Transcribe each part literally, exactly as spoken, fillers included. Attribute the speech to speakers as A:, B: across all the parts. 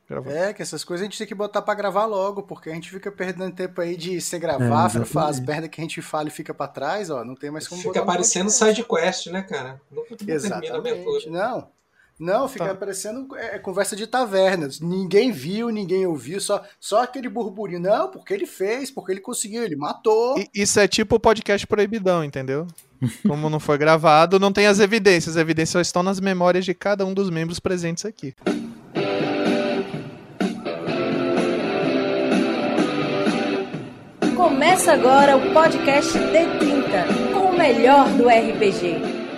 A: Gravando.
B: É, que essas coisas a gente tem que botar pra gravar logo, porque a gente fica perdendo tempo aí de se gravar,
C: É,
B: falar as
C: exatamente.
B: merdas que a gente fala e fica pra trás, ó, não tem mais como
D: Fica
B: botar no
D: parecendo
B: podcast.
D: side quest, né, cara? Nunca termina a aventura.
B: Exatamente. Não. Não, fica
A: Tá.
B: parecendo é, conversa de tavernas. Ninguém viu, ninguém ouviu, só, só aquele burburinho. Não, porque ele fez, porque ele conseguiu, ele matou.
A: E- Isso é tipo o podcast proibidão, entendeu? Como não foi gravado, não tem as evidências. As evidências só estão nas memórias de cada um dos membros presentes aqui.
E: Começa agora o podcast D trinta, com o melhor do R P G.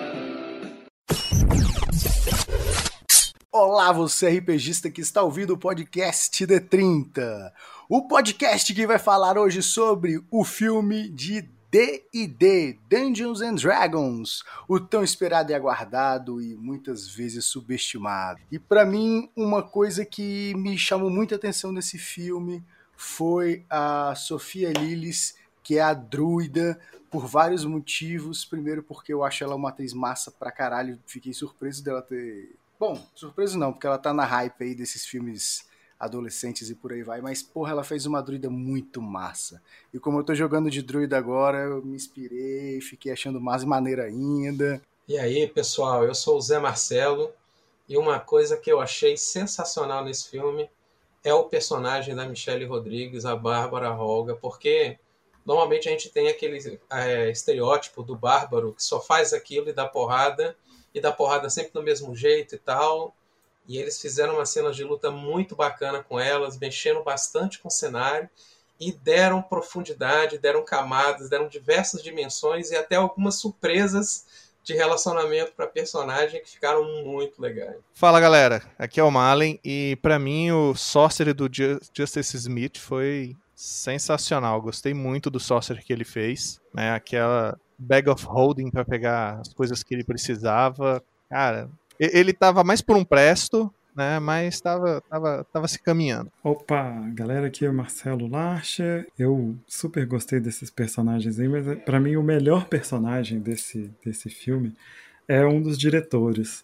B: Olá, você RPGista que está ouvindo o podcast D trinta. O podcast que vai falar hoje sobre o filme de D e D, Dungeons and Dragons, o tão esperado e aguardado e muitas vezes subestimado. E para mim, uma coisa que me chamou muita atenção nesse filme foi a Sofia Lillis, que é a druida, por vários motivos. Primeiro porque eu acho ela uma atriz massa pra caralho, fiquei surpreso dela ter... Bom, surpreso não, porque ela tá na hype aí desses filmes adolescentes e por aí vai, mas porra, ela fez uma druida muito massa. E como eu tô jogando de druida agora, eu me inspirei, fiquei achando mais maneira ainda.
D: E aí, pessoal, eu sou o Zé Marcelo e uma coisa que eu achei sensacional nesse filme é o personagem da Michelle Rodrigues, a Bárbara Holga, porque normalmente a gente tem aquele é, estereótipo do bárbaro que só faz aquilo e dá porrada, e dá porrada sempre do mesmo jeito e tal. E eles fizeram uma cena de luta muito bacana com elas, mexendo bastante com o cenário e deram profundidade, deram camadas, deram diversas dimensões e até algumas surpresas de relacionamento para personagem que ficaram muito legais.
A: Fala, galera. Aqui é o Malen e pra mim o Sorcerer do Ju- Justice Smith foi sensacional. Gostei muito do Sorcerer que ele fez, né? Aquela bag of holding pra pegar as coisas que ele precisava. Cara, e- ele tava mais por um presto, né? Mas tava, tava, tava se caminhando.
C: Opa, galera, aqui é o Marcelo Larcher. Eu super gostei desses personagens aí, mas pra mim o melhor personagem desse, desse filme é um dos diretores,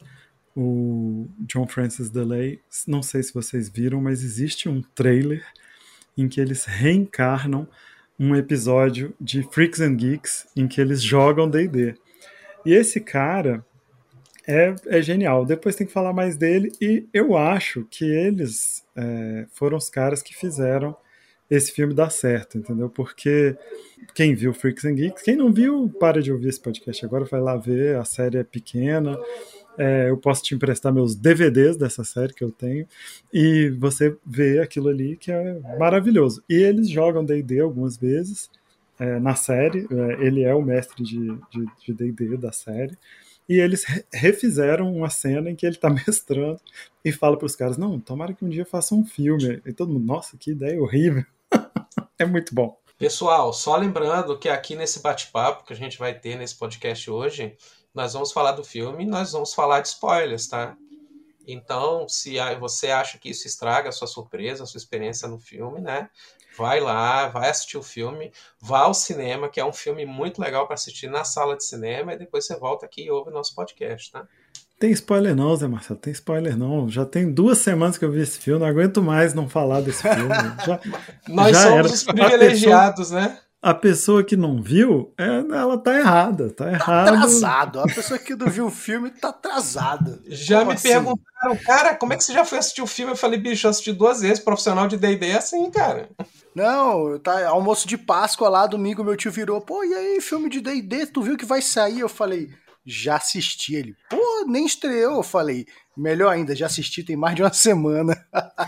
C: o John Francis Daley. Não sei se vocês viram, mas existe um trailer em que eles reencarnam um episódio de Freaks and Geeks em que eles jogam D e D. E esse cara é, é genial. Depois tem que falar mais dele. E eu acho que eles é, foram os caras que fizeram esse filme dar certo, entendeu? Porque quem viu Freaks and Geeks, quem não viu, para de ouvir esse podcast agora, vai lá ver, a série é pequena. É, eu posso te emprestar meus D V Ds dessa série que eu tenho e você vê aquilo ali que é maravilhoso. E eles jogam D e D algumas vezes é, na série, é, ele é o mestre de de, de D e D da série. E eles re- refizeram uma cena em que ele tá mestrando e fala pros caras, não, tomara que um dia faça um filme. E todo mundo, nossa, que ideia horrível. É muito bom.
D: Pessoal, só lembrando que aqui nesse bate-papo que a gente vai ter nesse podcast hoje, nós vamos falar do filme e nós vamos falar de spoilers, tá? Então, se a- você acha que isso estraga a sua surpresa, a sua experiência no filme, né? Vai lá, vai assistir o filme, vá ao cinema, que é um filme muito legal para assistir na sala de cinema, e depois você volta aqui e ouve o nosso podcast, tá?
C: Tem spoiler não, Zé Marcelo, tem spoiler não. Já tem duas semanas que eu vi esse filme, não aguento mais não falar desse filme. Já,
D: Nós
C: já
D: somos
C: era.
D: os privilegiados, né?
C: A pessoa que não viu, é, ela tá errada, tá errado.
B: Atrasado. A pessoa que não viu o filme tá atrasada.
D: Já
B: Como
D: me
B: assim?
D: perguntaram, cara, como é que você já foi assistir o filme? Eu falei, bicho, eu assisti duas vezes, profissional de D e D é assim, cara.
B: Não, tá almoço de Páscoa lá, domingo meu tio virou, pô, e aí, filme de D e D, tu viu que vai sair? Eu falei, já assisti. Ele, pô, nem estreou. Eu falei, melhor ainda, já assisti tem mais de uma semana.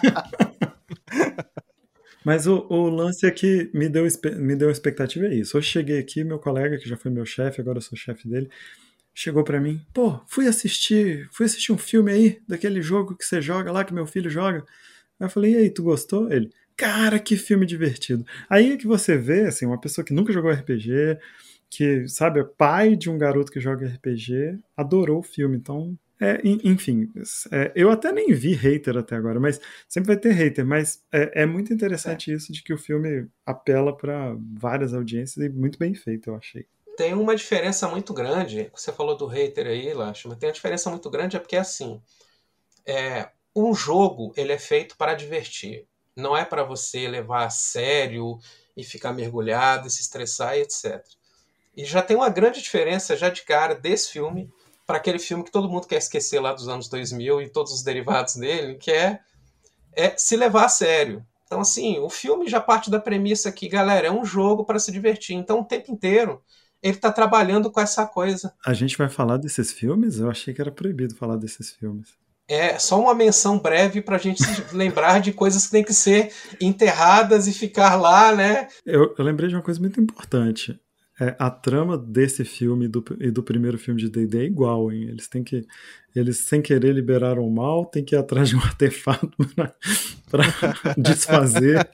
C: Mas o, o lance é que me deu, espe- me deu expectativa é isso. Hoje cheguei aqui, meu colega, que já foi meu chefe, agora eu sou chefe dele, chegou pra mim, pô, fui assistir, fui assistir um filme aí, daquele jogo que você joga lá, que meu filho joga. Aí eu falei, e aí, tu gostou? Ele, cara, que filme divertido. Aí é que você vê, assim, uma pessoa que nunca jogou R P G, que, sabe, é pai de um garoto que joga R P G, adorou o filme, então... É, en- enfim, é, eu até nem vi hater até agora, mas sempre vai ter hater, mas é, é muito interessante isso de que o filme apela para várias audiências e muito bem feito, eu achei.
D: Tem uma diferença muito grande, você falou do hater aí, Lacho, mas tem uma diferença muito grande, é porque assim, é, um jogo ele é feito para divertir. Não é para você levar a sério e ficar mergulhado, e se estressar e etcétera. E já tem uma grande diferença já de cara desse filme para aquele filme que todo mundo quer esquecer lá dos anos dois mil e todos os derivados dele, que é, é se levar a sério. Então, assim, o filme já parte da premissa que, galera, é um jogo para se divertir. Então, o tempo inteiro, ele está trabalhando com essa coisa.
C: A gente vai falar desses filmes? Eu achei que era proibido falar desses filmes.
D: É só uma menção breve pra gente se lembrar de coisas que tem que ser enterradas e ficar lá, né?
C: Eu, eu lembrei de uma coisa muito importante. É, a trama desse filme e do, e do primeiro filme de D e D é igual, hein? Eles têm que. Eles, sem querer, liberaram o mal, tem que ir atrás de um artefato pra, pra desfazer.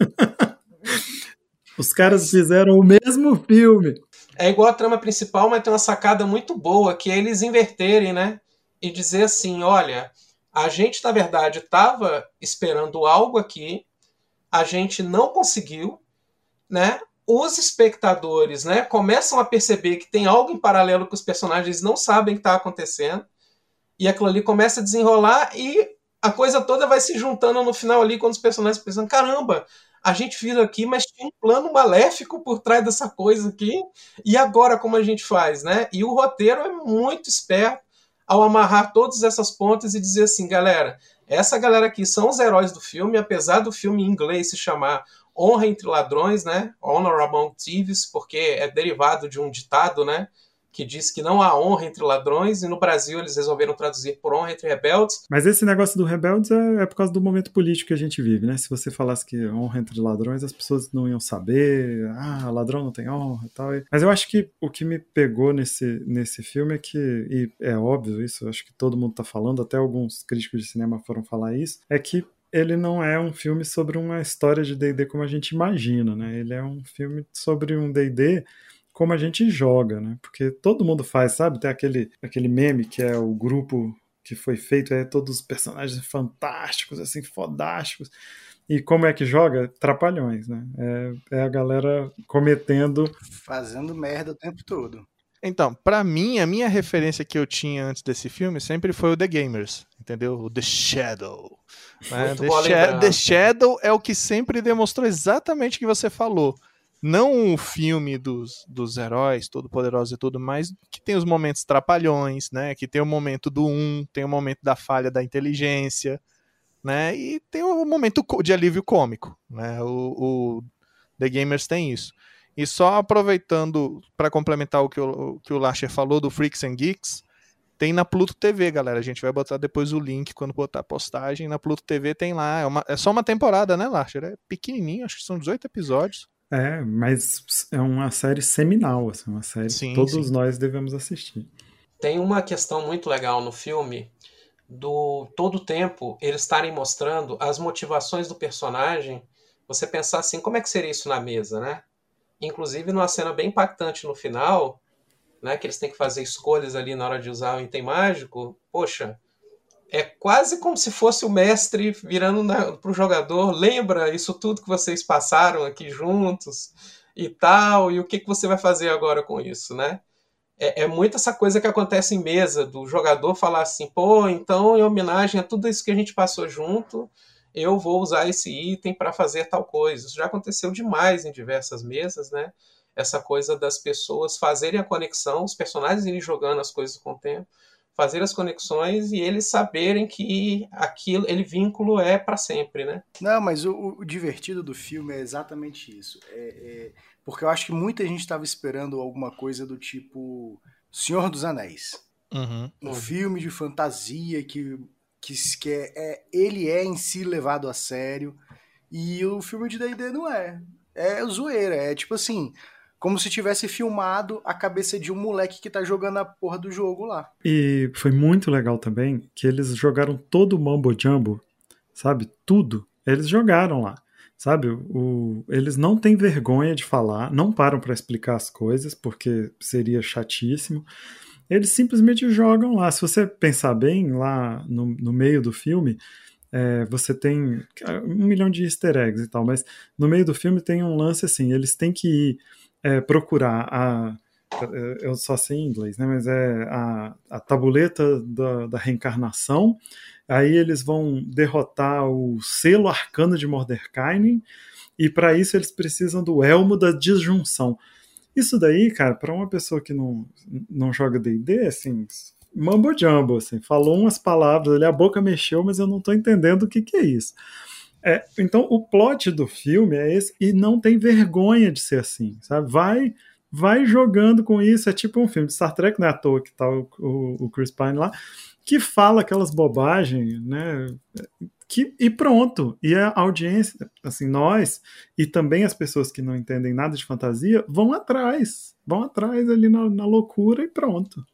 C: Os caras fizeram o mesmo filme.
D: É igual a trama principal, mas tem uma sacada muito boa, que é eles inverterem, né? E dizer assim, olha, a gente, na verdade, estava esperando algo aqui, a gente não conseguiu, né? Os espectadores, né, começam a perceber que tem algo em paralelo que os personagens não sabem que está acontecendo, e aquilo ali começa a desenrolar e a coisa toda vai se juntando no final ali, quando os personagens pensam, caramba, a gente viu aqui, mas tinha um plano maléfico por trás dessa coisa aqui, e agora como a gente faz, né? E o roteiro é muito esperto ao amarrar todas essas pontas e dizer assim, galera, essa galera aqui são os heróis do filme, apesar do filme em inglês se chamar Honra entre Ladrões, né? Honor Among Thieves, porque é derivado de um ditado, né? Que diz que não há honra entre ladrões, e no Brasil eles resolveram traduzir por honra entre rebeldes.
C: Mas esse negócio do rebeldes é, é por causa do momento político que a gente vive, né? Se você falasse que honra entre ladrões, as pessoas não iam saber, ah, ladrão não tem honra e tal. Mas eu acho que o que me pegou nesse, nesse filme é que, e é óbvio isso, eu acho que todo mundo tá falando, até alguns críticos de cinema foram falar isso, é que ele não é um filme sobre uma história de D e D como a gente imagina, né? Ele é um filme sobre um D e D como a gente joga, né? Porque todo mundo faz, sabe? Tem aquele, aquele meme que é o grupo que foi feito, é todos os personagens fantásticos, assim, fodásticos. E como é que joga? Trapalhões, né? É, é a galera cometendo...
B: Fazendo merda o tempo todo.
A: Então, pra mim, a minha referência que eu tinha antes desse filme sempre foi o The Gamers, entendeu? O The Shadow. Né? The, Sha- The Shadow é o que sempre demonstrou exatamente o que você falou. Não o filme dos, dos heróis, todo-poderosos e tudo mais, que tem os momentos trapalhões, né? Que tem o momento do um, tem o momento da falha da inteligência, né? E tem o momento de alívio cômico, né? O, o The Gamers tem isso. E só aproveitando para complementar o que o, que o Larcher falou do Freaks and Geeks, tem na Pluto T V, galera. A gente vai botar depois o link quando botar a postagem. Na Pluto T V tem lá. É, uma, é só uma temporada, né, Larcher? É pequenininho, acho que são dezoito episódios.
C: É, mas é uma série seminal, assim, uma série sim, que todos sim. nós devemos assistir.
D: Tem uma questão muito legal no filme, do todo o tempo eles estarem mostrando as motivações do personagem. Você pensar assim, como é que seria isso na mesa, né? Inclusive numa cena bem impactante no final, né, que eles têm que fazer escolhas ali na hora de usar o item mágico. Poxa, é quase como se fosse o mestre virando para o jogador, lembra isso tudo que vocês passaram aqui juntos e tal, e o que, que você vai fazer agora com isso, né? É, é muito essa coisa que acontece em mesa, do jogador falar assim, pô, então em homenagem a tudo isso que a gente passou junto, eu vou usar esse item para fazer tal coisa. Isso já aconteceu demais em diversas mesas, né? Essa coisa das pessoas fazerem a conexão, os personagens irem jogando as coisas com o tempo, fazer as conexões e eles saberem que aquilo, ele vínculo é para sempre, né?
B: Não, mas o, o divertido do filme é exatamente isso. É, é, porque eu acho que muita gente estava esperando alguma coisa do tipo Senhor dos Anéis.
A: Uhum.
B: Um uhum. filme de fantasia que, que, que é, é, ele é em si levado a sério. E o filme de D e D não é. É zoeira. É tipo assim... como se tivesse filmado a cabeça de um moleque que tá jogando a porra do jogo lá.
C: E foi muito legal também que eles jogaram todo o Mambo Jumbo, sabe? Tudo. Eles jogaram lá, sabe? O, eles não têm vergonha de falar, não param pra explicar as coisas, porque seria chatíssimo. Eles simplesmente jogam lá. Se você pensar bem, lá no, no meio do filme... É, você tem um milhão de easter eggs e tal, mas no meio do filme tem um lance assim, eles têm que ir é, procurar a, eu só sei em inglês, né? Mas é a, a tabuleta da, da reencarnação. Aí eles vão derrotar o selo arcano de Mordenkainen, e para isso eles precisam do elmo da disjunção. Isso daí, cara, para uma pessoa que não, não joga D e D, assim, mambo jumbo, assim, falou umas palavras ali, a boca mexeu, mas eu não tô entendendo o que que é isso. É, então, o plot do filme é esse, e não tem vergonha de ser assim, sabe? Vai, vai jogando com isso, é tipo um filme de Star Trek, não é à toa que tá o, o, o Chris Pine lá, que fala aquelas bobagens, né? Que, e pronto, e a audiência, assim, nós e também as pessoas que não entendem nada de fantasia vão atrás, vão atrás ali na, na loucura e pronto.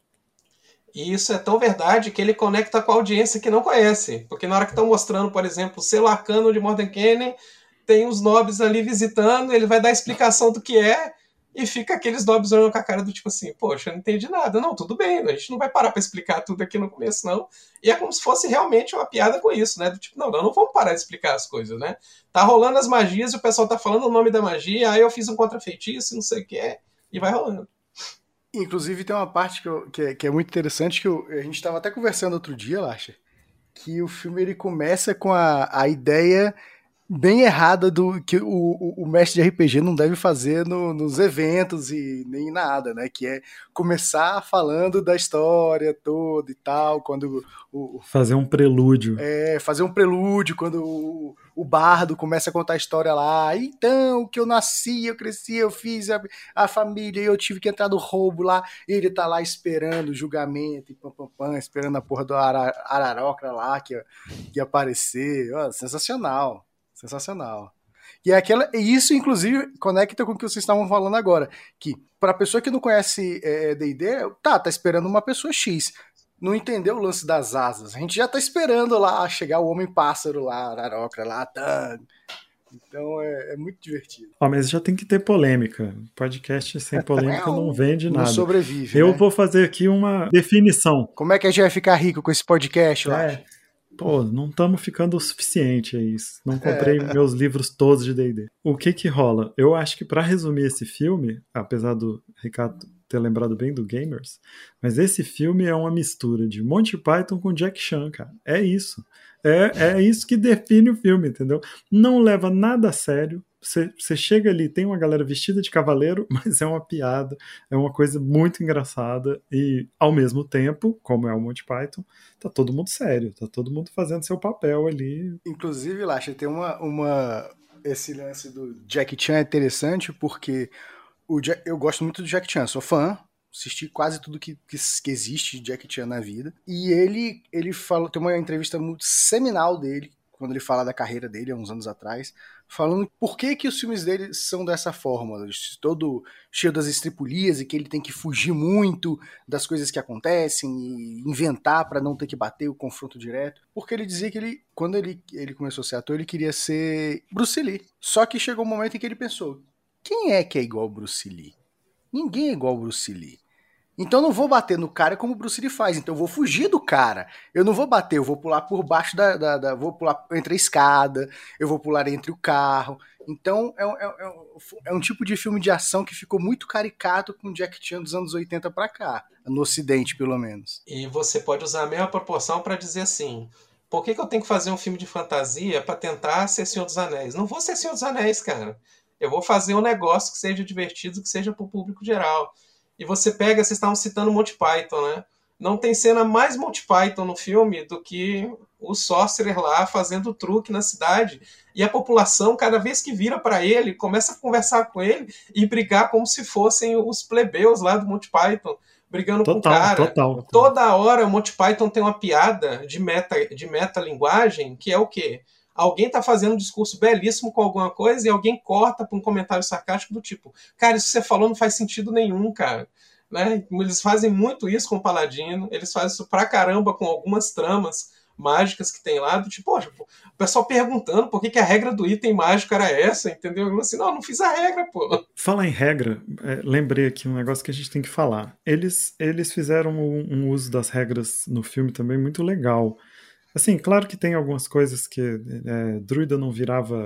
D: E isso é tão verdade que ele conecta com a audiência que não conhece, porque na hora que estão mostrando, por exemplo, o selo arcano de Mordenkainen, tem os nobres ali visitando, ele vai dar a explicação do que é, e fica aqueles nobres olhando com a cara do tipo assim, poxa, eu não entendi nada. Não, tudo bem, a gente não vai parar para explicar tudo aqui no começo, não. E é como se fosse realmente uma piada com isso, né? Do tipo, não, não, não vamos parar de explicar as coisas, né? Tá rolando as magias e o pessoal tá falando o nome da magia, aí eu fiz um contrafeitiço, não sei o que é, e vai rolando.
B: Inclusive tem uma parte que, eu, que, é, que é muito interessante, que eu, a gente estava até conversando outro dia, Lacha, que o filme ele começa com a, a ideia bem errada do que o, o, o mestre de R P G não deve fazer no, nos eventos e nem nada, né? Que é começar falando da história toda e tal, quando o,
C: fazer um prelúdio.
B: É, fazer um prelúdio quando o, o bardo começa a contar a história lá. Então, que eu nasci, eu cresci, eu fiz a, a família, e eu tive que entrar no roubo lá, e ele tá lá esperando o julgamento e pam, pam, pam, esperando a porra do ara, Ararocra lá que ia, que ia aparecer. Oh, sensacional. Sensacional. E é aquela, isso, inclusive, conecta com o que vocês estavam falando agora. Que, para pessoa que não conhece é, D e D, tá, tá esperando uma pessoa X. Não entendeu o lance das asas. A gente já tá esperando lá chegar o Homem-Pássaro lá, Ararocra lá, tá. Então é, é muito divertido.
C: Ó, mas já tem que ter polêmica. Podcast sem polêmica não vende nada.
B: Não sobrevive.
C: Eu
B: né?
C: vou fazer aqui uma definição.
B: Como é que a gente vai ficar rico com esse podcast, eu
C: É.
B: acho?
C: Pô, não estamos ficando o suficiente, é isso. Não comprei é. meus livros todos de D e D. O que que rola? Eu acho que para resumir esse filme, apesar do Ricardo ter lembrado bem do Gamers, mas esse filme é uma mistura de Monty Python com Jack Chan, cara. É isso. É, é isso que define o filme, entendeu? Não leva nada a sério. Você chega ali, tem uma galera vestida de cavaleiro, mas é uma piada, é uma coisa muito engraçada e, ao mesmo tempo, como é o Monty Python, tá todo mundo sério, tá todo mundo fazendo seu papel ali.
B: Inclusive, Lacha, tem uma, uma... esse lance do Jack Chan é interessante porque o Jack... eu gosto muito do Jack Chan, sou fã, assisti quase tudo que, que, que existe de Jack Chan na vida, e ele, ele fala, tem uma entrevista muito seminal dele, quando ele fala da carreira dele, há uns anos atrás, falando por que que os filmes dele são dessa forma, todo cheio das estripulias e que ele tem que fugir muito das coisas que acontecem e inventar para não ter que bater o confronto direto. Porque ele dizia que ele, quando ele, ele começou a ser ator, ele queria ser Bruce Lee. Só que chegou um momento em que ele pensou, quem é que é igual Bruce Lee? Ninguém é igual Bruce Lee. Então eu não vou bater no cara como o Bruce Lee faz, então eu vou fugir do cara. Eu não vou bater, eu vou pular por baixo da... da, da vou pular entre a escada, eu vou pular entre o carro. Então é, é, é, é um tipo de filme de ação que ficou muito caricato com Jack Chan dos anos oitenta pra cá, no ocidente pelo menos.
D: E você pode usar a mesma proporção para dizer assim, por que que eu tenho que fazer um filme de fantasia para tentar ser Senhor dos Anéis? Não vou ser Senhor dos Anéis, cara. Eu vou fazer um negócio que seja divertido, que seja pro público geral. E você pega, vocês estavam citando Monty Python, né? Não tem cena mais Monty Python no filme do que o Sorcerer lá fazendo truque na cidade. E a população, cada vez que vira para ele, começa a conversar com ele e brigar como se fossem os plebeus lá do Monty Python, brigando
C: total,
D: com o cara.
C: Total.
D: Toda hora o Monty Python tem uma piada de meta, de metalinguagem, que é o quê? Alguém tá fazendo um discurso belíssimo com alguma coisa e alguém corta para um comentário sarcástico do tipo, cara, isso que você falou não faz sentido nenhum, cara. Né? Eles fazem muito isso com o Paladino, eles fazem isso pra caramba com algumas tramas mágicas que tem lá, do tipo, poxa, o pessoal perguntando por que, que a regra do item mágico era essa, entendeu? Eu assim, não, não fiz a regra, pô.
C: Falar em regra, é, lembrei aqui um negócio que a gente tem que falar. Eles, eles fizeram um, um uso das regras no filme também muito legal. Assim, claro que tem algumas coisas que é, druida não virava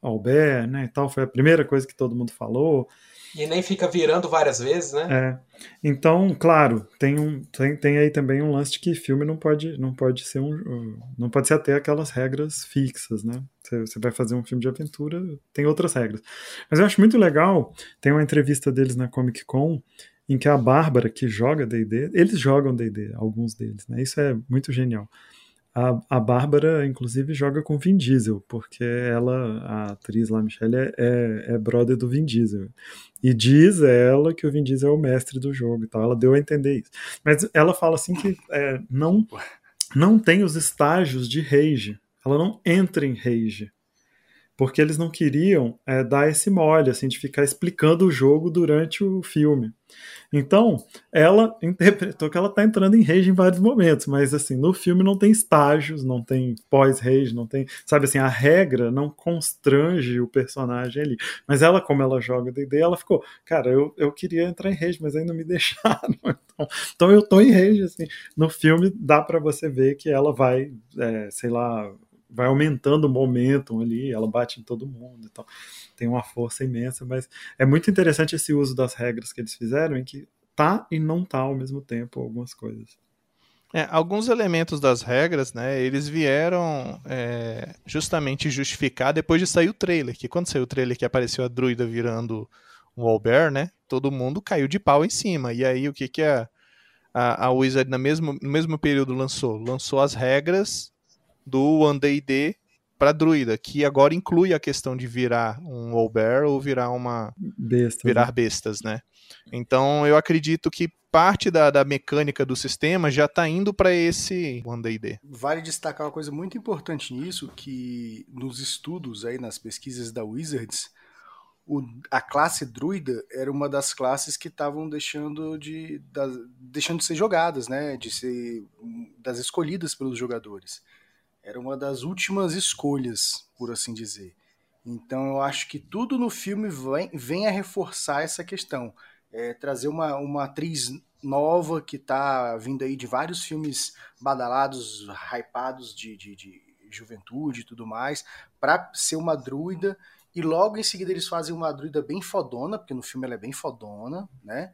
C: Albert, né, e tal, foi a primeira coisa que todo mundo falou.
D: E nem fica virando várias vezes, né?
C: É. Então, claro, tem, um, tem, tem aí também um lance de que filme não pode, não pode ser um, não pode ser até aquelas regras fixas, né? Você, você vai fazer um filme de aventura, tem outras regras. Mas eu acho muito legal, tem uma entrevista deles na Comic Con, em que a Bárbara, que joga D e D, eles jogam D e D, alguns deles, né? Isso é muito genial. A, a Bárbara, inclusive, joga com Vin Diesel, porque ela, a atriz lá, Michelle, é, é, é brother do Vin Diesel. E diz ela que o Vin Diesel é o mestre do jogo e tal. Ela deu a entender isso. Mas ela fala assim que é, não, não tem os estágios de rage. Ela não entra em rage. Porque eles não queriam é, dar esse mole, assim, de ficar explicando o jogo durante o filme. Então, ela interpretou que ela tá entrando em rage em vários momentos, mas assim, no filme não tem estágios, não tem pós-rage, não tem, sabe assim, a regra não constrange o personagem ali. Mas ela, como ela joga D e D, ela ficou, cara, eu, eu queria entrar em rage, mas aí não me deixaram. Então, então eu tô em rage, assim. No filme dá pra você ver que ela vai, é, sei lá, vai aumentando o momentum ali, ela bate em todo mundo, então tem uma força imensa, mas é muito interessante esse uso das regras que eles fizeram, em que tá e não tá ao mesmo tempo algumas coisas.
A: É, alguns elementos das regras, né, eles vieram é, justamente justificar depois de sair o trailer, que quando saiu o trailer que apareceu a druida virando um Owlbear, né, todo mundo caiu de pau em cima, e aí o que que a, a, a Wizard no mesmo, no mesmo período lançou? Lançou as regras do One D e D para druida, que agora inclui a questão de virar um Owlbear ou virar uma
C: Besta,
A: virar
C: né?
A: bestas, né? Então eu acredito que parte da, da mecânica do sistema já está indo para esse One D e D.
B: Vale destacar uma coisa muito importante nisso, que nos estudos aí, nas pesquisas da Wizards, o, a classe druida era uma das classes que estavam deixando de, da, deixando de ser jogadas, né? De ser das escolhidas pelos jogadores. Era uma das últimas escolhas, por assim dizer. Então eu acho que tudo no filme vem, vem a reforçar essa questão. É, trazer uma, uma atriz nova que está vindo aí de vários filmes badalados, hypados de, de, de juventude e tudo mais, para ser uma druida. E logo em seguida eles fazem uma druida bem fodona, porque no filme ela é bem fodona, né?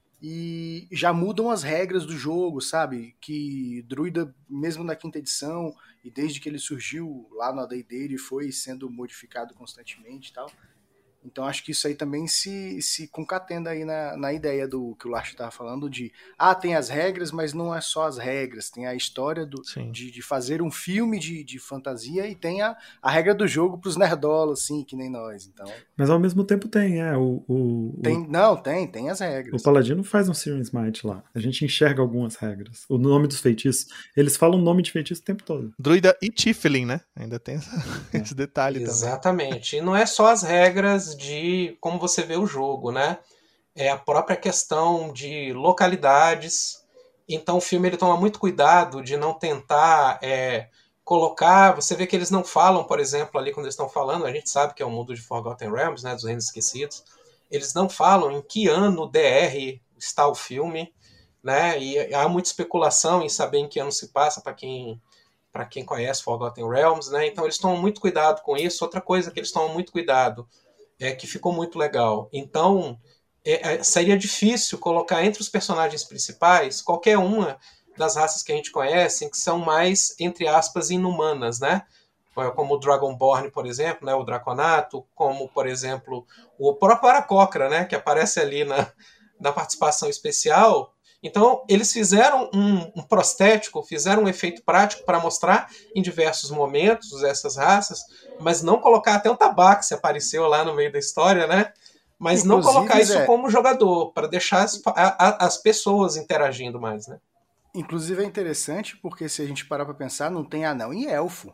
B: E já mudam as regras do jogo, sabe? Que druida, mesmo na quinta edição, e desde que ele surgiu lá no A D e D, ele foi sendo modificado constantemente e tal. Então acho que isso aí também se, se concatenda aí na, na ideia do que o Lars estava falando de, ah, tem as regras, mas não é só as regras, tem a história do, de, de fazer um filme de, de fantasia e tem a, a regra do jogo pros nerdolas, assim, que nem nós. Então,
C: mas ao mesmo tempo tem, é, o... o,
B: tem,
C: o...
B: Não, tem, tem as regras.
C: O Paladino faz um Searing Smite lá. A gente enxerga algumas regras. O nome dos feitiços. Eles falam o nome de feitiço o tempo todo.
A: Druida e Tiefling, né? Ainda tem essa, é. esse detalhe também.
D: Exatamente. E não é só as regras de como você vê o jogo, né? É a própria questão de localidades. Então o filme ele toma muito cuidado de não tentar é, colocar... Você vê que eles não falam, por exemplo, ali quando eles estão falando, a gente sabe que é o mundo de Forgotten Realms, né? Dos Reinos Esquecidos. Eles não falam em que ano D R está o filme, né? E há muita especulação em saber em que ano se passa para quem, para quem conhece Forgotten Realms, né? Então eles tomam muito cuidado com isso. Outra coisa que eles tomam muito cuidado é que ficou muito legal. Então é, seria difícil colocar entre os personagens principais qualquer uma das raças que a gente conhece que são mais, entre aspas, inumanas, né? Como o Dragonborn, por exemplo, né, o Draconato, como, por exemplo, o próprio Aarakocra, né, que aparece ali na, na participação especial. Então, eles fizeram um, um prostético, fizeram um efeito prático para mostrar em diversos momentos essas raças, mas não colocar até o Tabaxi apareceu lá no meio da história, né? Mas Inclusive, não colocar isso é... como jogador, para deixar as, a, as pessoas interagindo mais, né?
B: Inclusive é interessante porque se a gente parar para pensar, não tem anão e elfo,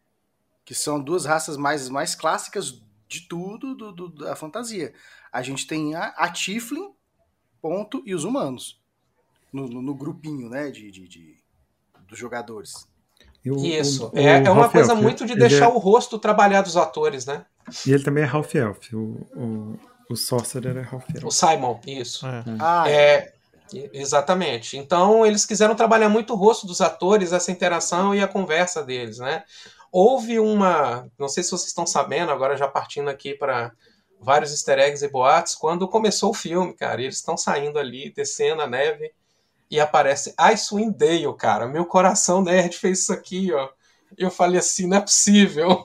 B: que são duas raças mais, mais clássicas de tudo do, do, da fantasia. A gente tem a, a Tiefling, ponto, e os humanos, no, no, no grupinho, né, de, de, de, dos jogadores.
C: O,
D: Isso,
C: o,
D: é,
C: o
D: é uma
C: Half
D: coisa
C: Elf,
D: muito de deixar
C: é...
D: o rosto trabalhar dos atores, né?
C: E ele também é Half Elf, o, o, o Sorcerer é Half Elf.
D: O Simon, isso.
A: É.
B: Ah,
D: é. Exatamente. Então eles quiseram trabalhar muito o rosto dos atores, essa interação e a conversa deles, né? houve uma... Não sei se vocês estão sabendo, agora já partindo aqui para vários easter eggs e boatos, quando começou o filme, cara, eles estão saindo ali, descendo a neve, e aparece Icewind Dale, cara. Meu coração nerd fez isso aqui, ó. Eu falei assim, não é possível.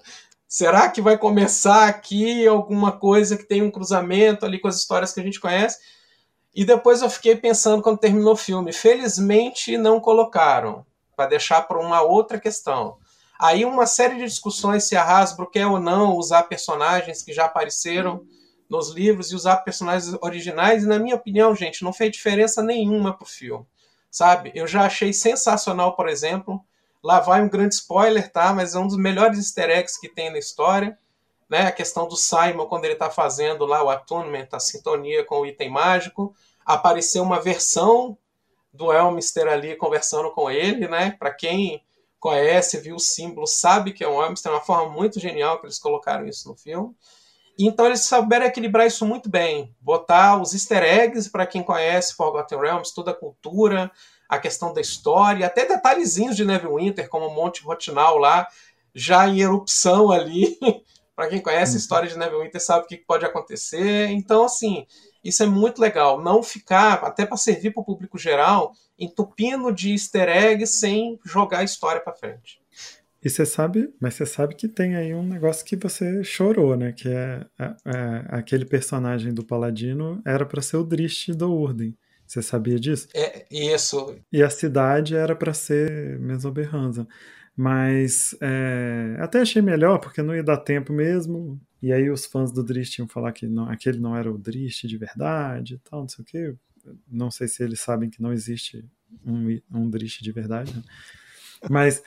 D: Será que vai começar aqui alguma coisa que tem um cruzamento ali com as histórias que a gente conhece? E depois eu fiquei pensando quando terminou o filme. Felizmente não colocaram, para deixar para uma outra questão. Aí uma série de discussões se a Hasbro quer ou não usar personagens que já apareceram nos livros e usar personagens originais. E na minha opinião, gente, não fez diferença nenhuma pro filme. Sabe? Eu já achei sensacional, por exemplo... Lá vai um grande spoiler, tá? Mas é um dos melhores easter eggs que tem na história. Né? A questão do Simon, quando ele está fazendo lá o attunement, a sintonia com o item mágico. Apareceu uma versão do Elminster ali conversando com ele, né? Para quem conhece, viu o símbolo, sabe que é um Elminster. É uma forma muito genial que eles colocaram isso no filme. Então eles souberam equilibrar isso muito bem. Botar os easter eggs para quem conhece Forgotten Realms, toda a cultura... a questão da história, até detalhezinhos de Neverwinter, como o Monte Rotinal lá, já em erupção ali. Para quem conhece a história de Neverwinter sabe o que pode acontecer. Então, assim, isso é muito legal. Não ficar, até para servir para o público geral, entupindo de easter eggs sem jogar a história para frente.
C: E você sabe, mas você sabe que tem aí um negócio que você chorou, né? Que é, é, é aquele personagem do Paladino era para ser o Drizzt Do'Urden. Você sabia disso?
D: É, isso.
C: E a cidade era para ser Mesoberranzan. Mas é, até achei melhor, porque não ia dar tempo mesmo. E aí os fãs do Drizzt iam falar que não, aquele não era o Drizzt de verdade e tal, não sei o quê. Não sei se eles sabem que não existe um, um Drizzt de verdade, né? Mas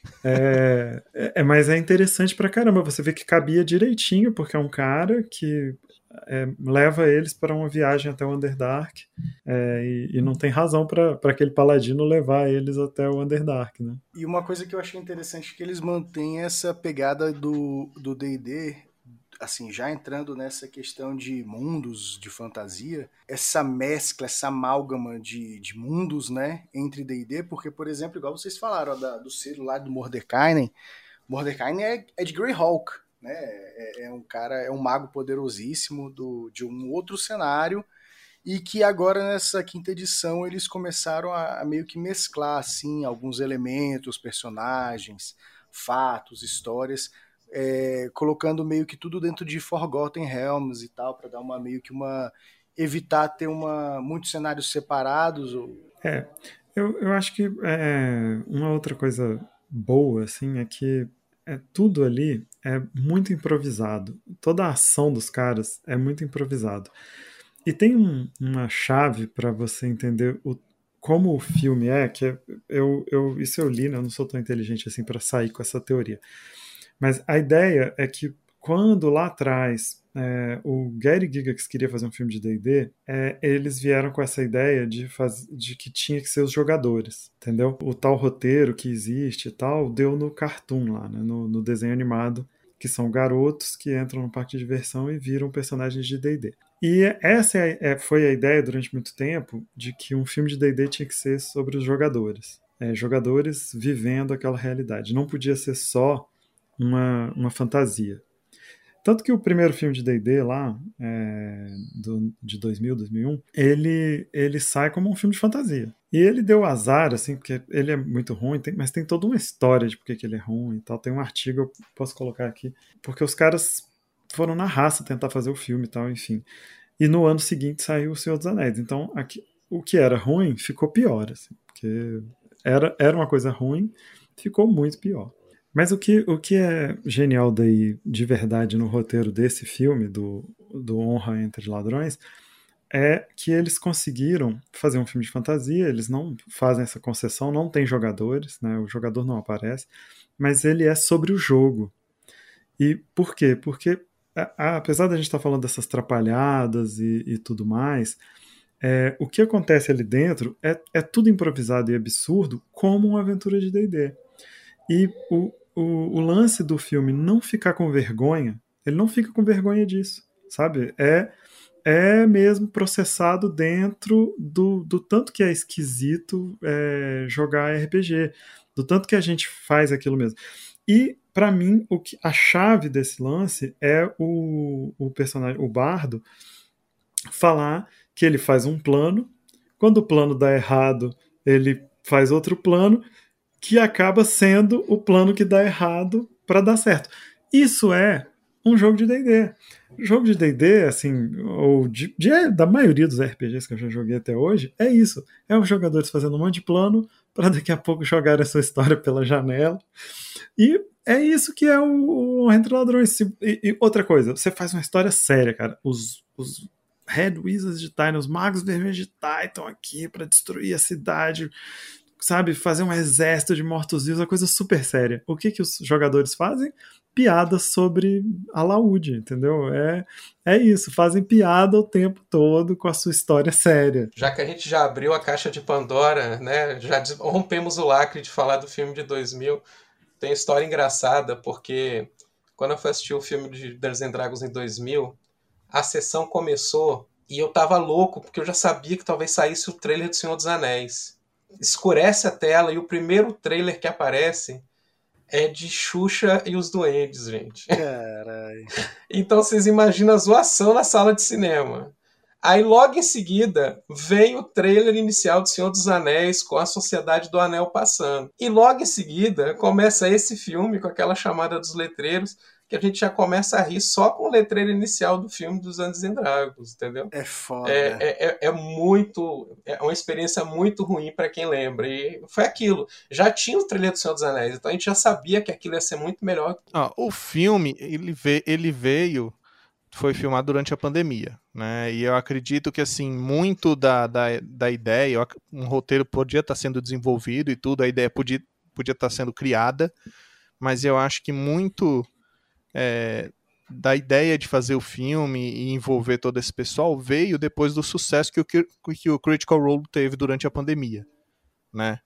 C: é, é, mas é interessante pra caramba. Você vê que cabia direitinho, porque é um cara que... É, leva eles para uma viagem até o Underdark é, e, e não tem razão para aquele paladino levar eles até o Underdark, né?
B: E uma coisa que eu achei interessante é que eles mantêm essa pegada do do D e D, assim, já entrando nessa questão de mundos de fantasia, essa mescla, essa amálgama de, de mundos, né, entre D e D, porque, por exemplo, igual vocês falaram, ó, da, do selo lá do Mordekainen, Mordekainen é, é de Greyhawk, né? É, é um cara, é um mago poderosíssimo do, de um outro cenário, e que agora nessa quinta edição eles começaram a, a meio que mesclar assim, alguns elementos, personagens, fatos, histórias, é, colocando meio que tudo dentro de Forgotten Realms e tal, para dar uma meio que uma... evitar ter uma, muitos cenários separados. Ou...
C: É, eu, eu acho que é, uma outra coisa boa assim, é que é, tudo ali é muito improvisado. Toda a ação dos caras é muito improvisado. E tem um, uma chave para você entender o, como o filme é, que é, eu, eu, isso eu li, né? Eu não sou tão inteligente assim para sair com essa teoria. Mas a ideia é que quando lá atrás é, o Gary Gygax queria fazer um filme de D e D, é, eles vieram com essa ideia de, faz, de que tinha que ser os jogadores, entendeu? O tal roteiro que existe e tal, deu no cartoon lá, né, no, no desenho animado, que são garotos que entram no parque de diversão e viram personagens de D e D. E essa é, é, foi a ideia durante muito tempo de que um filme de D e D tinha que ser sobre os jogadores. É, jogadores vivendo aquela realidade. Não podia ser só uma, uma fantasia. Tanto que o primeiro filme de D e D lá, é, do, de dois mil, dois mil e um, ele, ele sai como um filme de fantasia. E ele deu azar, assim, porque ele é muito ruim, tem, mas tem toda uma história de porque que ele é ruim e tal. Tem um artigo, eu posso colocar aqui, porque os caras foram na raça tentar fazer o filme e tal, enfim. E no ano seguinte saiu O Senhor dos Anéis. Então, aqui, o que era ruim ficou pior, assim, porque era, era uma coisa ruim, ficou muito pior. Mas o que, o que é genial daí, de verdade, no roteiro desse filme, do, do Honra Entre Ladrões, é que eles conseguiram fazer um filme de fantasia, eles não fazem essa concessão, não tem jogadores, né, o jogador não aparece, mas ele é sobre o jogo. E por quê? Porque, a, a, apesar da gente estar falando dessas trapalhadas e, e tudo mais, é, o que acontece ali dentro é, é tudo improvisado e absurdo, como uma aventura de D e D. E o O, o lance do filme não ficar com vergonha, ele não fica com vergonha disso, sabe? É, é mesmo processado dentro do, do tanto que é esquisito é, jogar R P G, do tanto que a gente faz aquilo mesmo. E, para mim, o que, a chave desse lance é o, o personagem, o Bardo, falar que ele faz um plano, quando o plano dá errado, ele faz outro plano, que acaba sendo o plano que dá errado para dar certo. Isso é um jogo de D e D. Jogo de D e D, assim, ou de, de, da maioria dos R P Gs que eu já joguei até hoje, é isso. É os jogadores fazendo um monte de plano para daqui a pouco jogar essa história pela janela. E é isso que é o, o Entre Ladrões. E, e outra coisa, você faz uma história séria, cara. Os, os Red Wizards de Titan, os Magos Vermelhos de Titan aqui para destruir a cidade, sabe? Fazer um exército de mortos-vivos, uma coisa super séria. O que, que os jogadores fazem? Piadas sobre alaúde, entendeu? É, é isso, fazem piada o tempo todo com a sua história séria.
D: Já que a gente já abriu a caixa de Pandora, né? Já rompemos o lacre de falar do filme de dois mil. Tem história engraçada, porque quando eu fui assistir o filme de Dungeons and Dragons em dois mil, a sessão começou e eu tava louco, porque eu já sabia que talvez saísse o trailer do Senhor dos Anéis. Escurece a tela e o primeiro trailer que aparece é de Xuxa e os Duendes, gente.
B: Caralho.
D: Então vocês imaginam a zoação na sala de cinema. Aí logo em seguida vem o trailer inicial do Senhor dos Anéis com a Sociedade do Anel passando. E logo em seguida começa esse filme com aquela chamada dos letreiros, que a gente já começa a rir só com o letreiro inicial do filme dos Dungeons and Dragons, entendeu?
B: É foda.
D: É, é, é muito... É uma experiência muito ruim para quem lembra. E foi aquilo. Já tinha o trailer do Senhor dos Anéis, então a gente já sabia que aquilo ia ser muito melhor.
A: Ah, o filme, ele, veio, ele veio... foi filmado durante a pandemia, né? E eu acredito que, assim, muito da, da, da ideia, um roteiro podia estar sendo desenvolvido e tudo, a ideia podia, podia estar sendo criada, mas eu acho que muito é, da ideia de fazer o filme e envolver todo esse pessoal veio depois do sucesso que o, que o Critical Role teve durante a pandemia, né?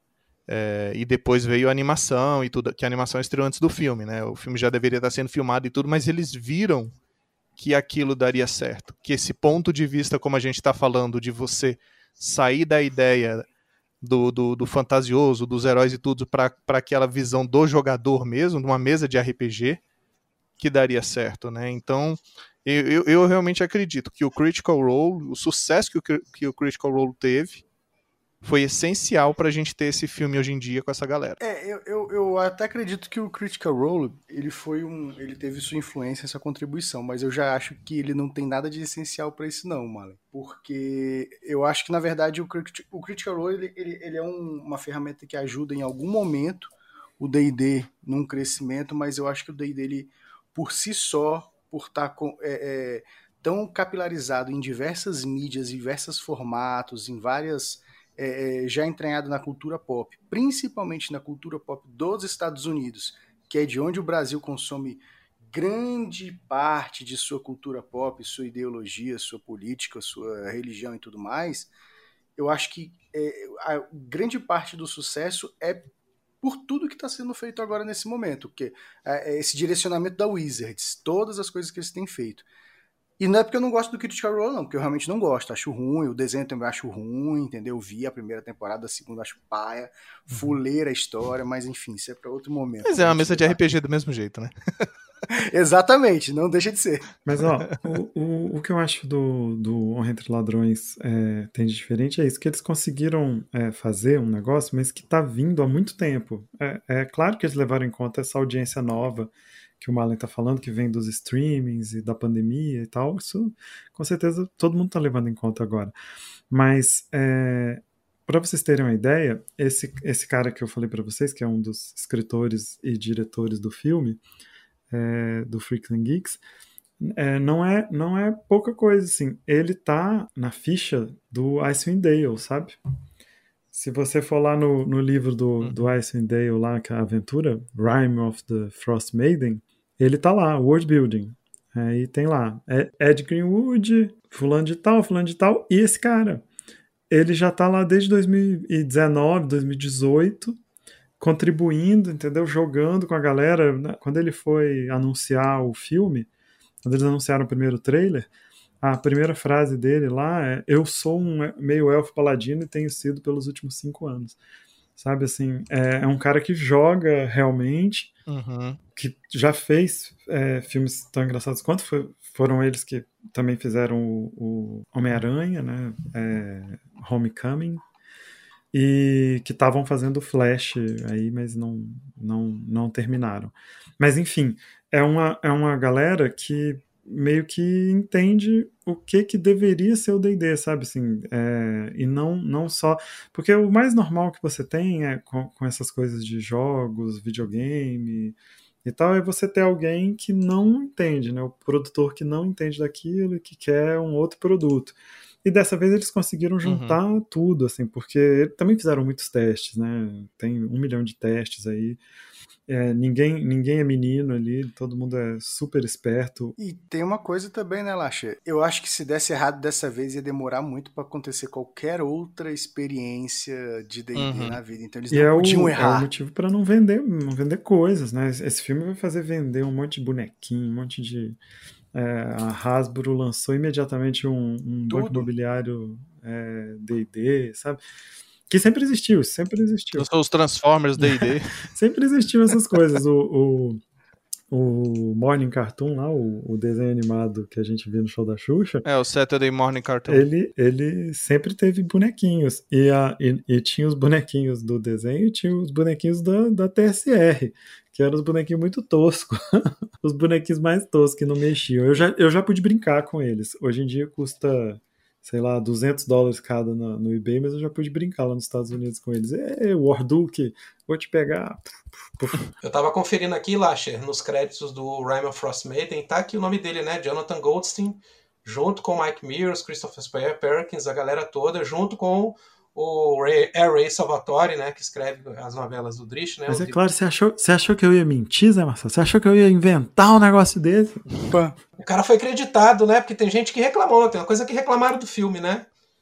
A: É, e depois veio a animação e tudo, que a animação estreou antes do filme, né? O filme já deveria estar sendo filmado e tudo, mas eles viram que aquilo daria certo, que esse ponto de vista, como a gente está falando, de você sair da ideia do, do, do fantasioso, dos heróis e tudo, para aquela visão do jogador mesmo, numa mesa de R P G, que daria certo, né? Então, eu, eu, eu realmente acredito que o Critical Role, o sucesso que o, que o Critical Role teve, foi essencial pra gente ter esse filme hoje em dia com essa galera.
B: É, eu, eu, eu até acredito que o Critical Role, ele foi um, ele teve sua influência, essa contribuição, mas eu já acho que ele não tem nada de essencial pra isso não, Malen. Porque eu acho que, na verdade, o, o Critical Role, ele, ele, ele é um, uma ferramenta que ajuda em algum momento o D e D num crescimento, mas eu acho que o D e D, ele, por si só, por estar com, é, é, tão capilarizado em diversas mídias, em diversos formatos, em várias... É, já entranhado na cultura pop, principalmente na cultura pop dos Estados Unidos, que é de onde o Brasil consome grande parte de sua cultura pop, sua ideologia, sua política, sua religião e tudo mais, eu acho que é, a grande parte do sucesso é por tudo que está sendo feito agora nesse momento, porque é, esse direcionamento da Wizards, todas as coisas que eles têm feito. E não é porque eu não gosto do Critical Role, não, porque eu realmente não gosto, acho ruim, o desenho também acho ruim, entendeu? Eu vi a primeira temporada, a segunda acho paia, fuleira a história, mas enfim, isso é pra outro momento.
A: Mas é uma mesa de R P G do mesmo jeito, né?
B: Exatamente, não deixa de ser.
C: Mas ó, o, o, o que eu acho do, do Honra Entre Ladrões é, tem de diferente é isso, que eles conseguiram é, fazer um negócio, mas que tá vindo há muito tempo. É, é claro que eles levaram em conta essa audiência nova que o Malen tá falando, que vem dos streamings e da pandemia e tal, isso com certeza todo mundo tá levando em conta agora. Mas, é, para vocês terem uma ideia, esse, esse cara que eu falei para vocês, que é um dos escritores e diretores do filme, é, do Freaks and Geeks, é, não, é, não é pouca coisa, assim. Ele tá na ficha do Icewind Dale, sabe? Se você for lá no, no livro do, uhum. do Icewind Dale, lá, que é a aventura, Rime of the Frost Maiden, ele tá lá, World Building. Aí tem lá, Ed Greenwood, fulano de tal, fulano de tal, e esse cara. Ele já tá lá desde dois mil e dezenove, dois mil e dezoito, contribuindo, entendeu? Jogando com a galera. Quando ele foi anunciar o filme, quando eles anunciaram o primeiro trailer, a primeira frase dele lá é: eu sou um meio elfo paladino e tenho sido pelos últimos cinco anos. sabe, assim, é, é um cara que joga realmente,
A: Uhum.
C: que já fez é, filmes tão engraçados quanto foi, foram eles que também fizeram o, o Homem-Aranha, né, é, Homecoming, e que estavam fazendo Flash aí, mas não, não, não terminaram. Mas enfim, é uma, é uma galera que meio que entende o que que deveria ser o D e D, sabe, assim, é, e não, não só, porque o mais normal que você tem é com, com essas coisas de jogos, videogame e tal, é você ter alguém que não entende, né, o produtor que não entende daquilo e que quer um outro produto. E dessa vez eles conseguiram juntar uhum. tudo, assim, porque também fizeram muitos testes, né? Tem um milhão de testes aí. É, ninguém, ninguém é menino ali, todo mundo é super esperto.
B: E tem uma coisa também, né, Lacha? Eu acho que se desse errado dessa vez ia demorar muito para acontecer qualquer outra experiência de D e D uhum. na vida. Então eles não
C: e
B: podiam
C: é o,
B: errar.
C: É o motivo para não vender, não vender coisas, né? Esse filme vai fazer vender um monte de bonequinho, um monte de... É, a Hasbro lançou imediatamente um, um banco imobiliário é, D e D, sabe? Que sempre existiu, sempre existiu.
A: Os Transformers D e D.
C: Sempre existiu essas coisas. O, o, o Morning Cartoon lá, o, o desenho animado que a gente viu no show da Xuxa.
A: É, o Saturday Morning Cartoon.
C: Ele, ele sempre teve bonequinhos. E, a, e, e tinha os bonequinhos do desenho e tinha os bonequinhos da, da T S R, que eram os bonequinhos muito toscos. Os bonequinhos mais toscos que não mexiam. Eu já, eu já pude brincar com eles. Hoje em dia custa, sei lá, duzentos dólares cada no, no eBay, mas eu já pude brincar lá nos Estados Unidos com eles. É, Warduke, vou te pegar.
D: Eu tava conferindo aqui, Lasher, nos créditos do Rhyme of Frost Maiden, tá aqui o nome dele, né? Jonathan Goldstein, junto com Mike Mears, Christopher Perkins, a galera toda, junto com o Ray, é Ray Salvatore, né, que escreve as novelas do Drish, né?
C: Mas é de... claro, você achou, você achou que eu ia mentir, Zé Marcelo? Você achou que eu ia inventar um negócio desse?
D: O cara foi acreditado, né? Porque tem gente que reclamou, tem uma coisa que reclamaram do filme, né?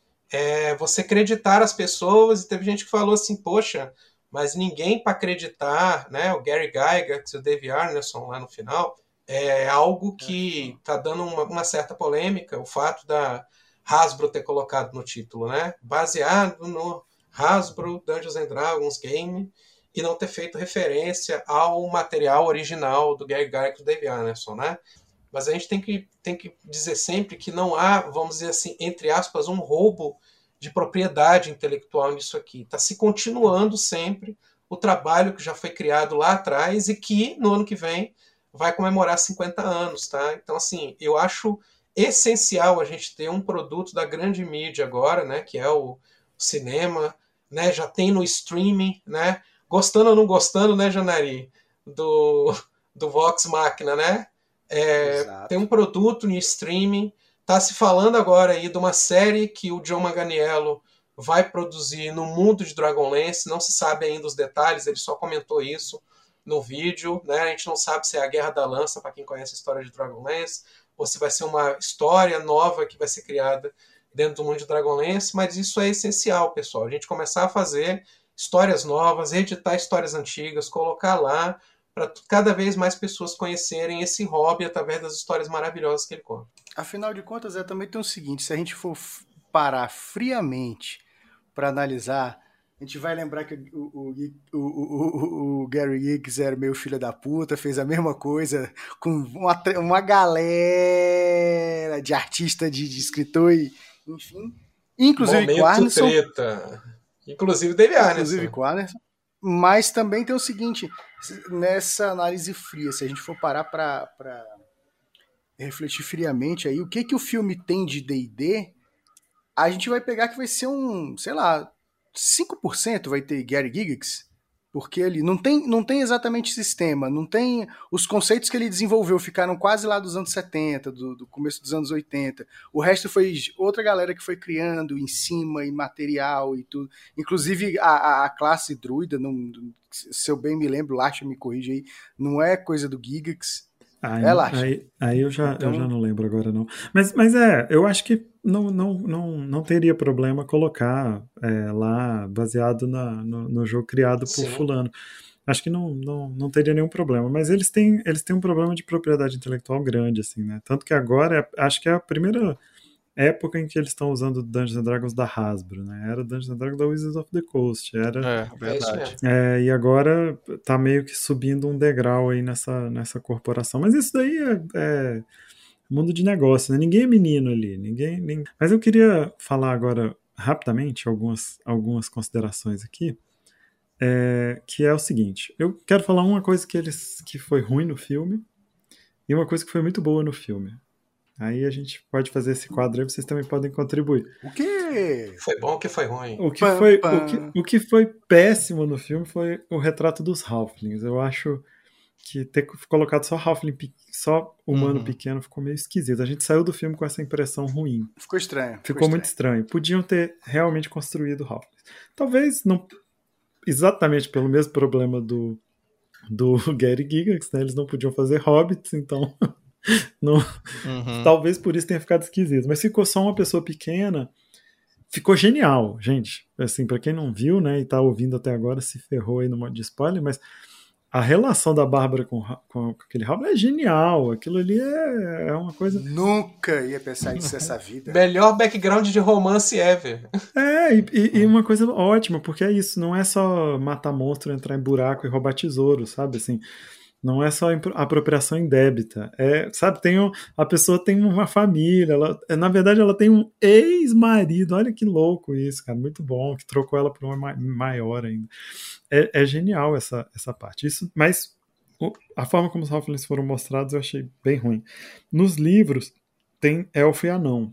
D: É você acreditar as pessoas, e teve gente que falou assim, poxa, mas ninguém para acreditar, né? O Gary Gygax e o Dave Arneson lá no final, é algo que tá dando uma, uma certa polêmica, o fato da Hasbro ter colocado no título, né? Baseado no Hasbro Dungeons and Dragons game, e não ter feito referência ao material original do Gary Gygax e do Dave Arneson, né? Mas a gente tem que, tem que dizer sempre que não há, vamos dizer assim, entre aspas, um roubo de propriedade intelectual nisso aqui. Está se continuando sempre o trabalho que já foi criado lá atrás e que, no ano que vem, vai comemorar cinquenta anos, tá? Então, assim, eu acho essencial a gente ter um produto da grande mídia agora, né, que é o cinema, né, já tem no streaming, né, gostando ou não gostando, né, Janari, do, do Vox Machina, né, é, tem um produto no streaming, tá se falando agora aí de uma série que o John Manganiello vai produzir no mundo de Dragonlance, não se sabe ainda os detalhes, ele só comentou isso no vídeo, né, a gente não sabe se é a Guerra da Lança, para quem conhece a história de Dragonlance, ou se vai ser uma história nova que vai ser criada dentro do mundo de Dragonlance, mas isso é essencial, pessoal. A gente começar a fazer histórias novas, editar histórias antigas, colocar lá, para cada vez mais pessoas conhecerem esse hobby através das histórias maravilhosas que ele conta.
B: Afinal de contas, é, também tem o seguinte, se a gente for parar friamente para analisar, a gente vai lembrar que o, o, o, o, o Gary Gygax era meio filho da puta, fez a mesma coisa com uma, uma galera de artista, de, de escritor, e, enfim. Inclusive
D: Momento
B: com Arneson.
D: Treta. Inclusive Dave Arneson.
B: Inclusive com Arneson. Mas também tem o seguinte, nessa análise fria, se a gente for parar para refletir friamente aí, o que, que o filme tem de D e D, a gente vai pegar que vai ser um, sei lá, cinco por cento vai ter Gary Gygax, porque ele não tem, não tem exatamente sistema, não tem os conceitos que ele desenvolveu, ficaram quase lá dos anos setenta, do, do começo dos anos oitenta. O resto foi outra galera que foi criando em cima, e material e tudo. Inclusive a, a, a classe druida, não, se eu bem me lembro, Lacha me corrige aí, não é coisa do Gygax.
C: Aí,
B: é, Lacha.
C: Aí, aí eu, já, então... eu já não lembro agora, não. Mas, mas é, eu acho que não, não, não, não teria problema colocar é, lá, baseado na, no, no jogo criado por Sim. fulano. Acho que não, não, não teria nenhum problema. Mas eles têm, eles têm um problema de propriedade intelectual grande, assim, né? Tanto que agora, acho que é a primeira época em que eles estão usando Dungeons and Dragons da Hasbro, né? Era Dungeons and Dragons da Wizards of the Coast, era...
A: É,
D: É isso
A: verdade.
D: mesmo.
C: É, e agora tá meio que subindo um degrau aí nessa, nessa corporação. Mas isso daí é, é mundo de negócio, né? Ninguém é menino ali. Ninguém, ninguém... Mas eu queria falar agora, rapidamente, algumas, algumas considerações aqui. É, que é o seguinte. Eu quero falar uma coisa que, eles, que foi ruim no filme e uma coisa que foi muito boa no filme. Aí a gente pode fazer esse quadro aí, vocês também podem contribuir.
B: O quê?
D: Foi bom que foi ruim.
C: O que,
B: Pam,
C: foi,
B: pam.
C: o, que, o que foi péssimo no filme foi o retrato dos Halflings. Eu acho que ter colocado só Halfling, pe- só humano
A: Uhum.
C: pequeno ficou meio esquisito. A gente saiu do filme com essa impressão ruim.
B: Ficou estranho.
C: Ficou muito estranho. Podiam ter realmente construído Halflings. Talvez não exatamente pelo mesmo problema do, do Gary Gygax, né? Eles não podiam fazer Hobbits, então... Não,
A: Uhum.
C: talvez por isso tenha ficado esquisito, mas ficou só uma pessoa pequena, ficou genial, gente. Assim, pra quem não viu, né, e tá ouvindo até agora, se ferrou aí no modo de spoiler, mas a relação da Bárbara com, com, com aquele Halfling é genial. Aquilo ali é, é uma coisa.
B: Nunca ia pensar nisso nessa vida.
D: Melhor background de romance ever.
C: É, e, e, e uma coisa ótima, porque é isso, não é só matar monstro, entrar em buraco e roubar tesouro, sabe? Assim. Não é só apropriação indébita. É, sabe, tem um, a pessoa tem uma família, ela, na verdade ela tem um ex-marido, olha que louco isso, cara, muito bom, que trocou ela por uma ma- maior ainda. É, é genial essa, essa parte. Isso, mas o, a forma como os Halflings foram mostrados eu achei bem ruim. Nos livros tem elfo e anão.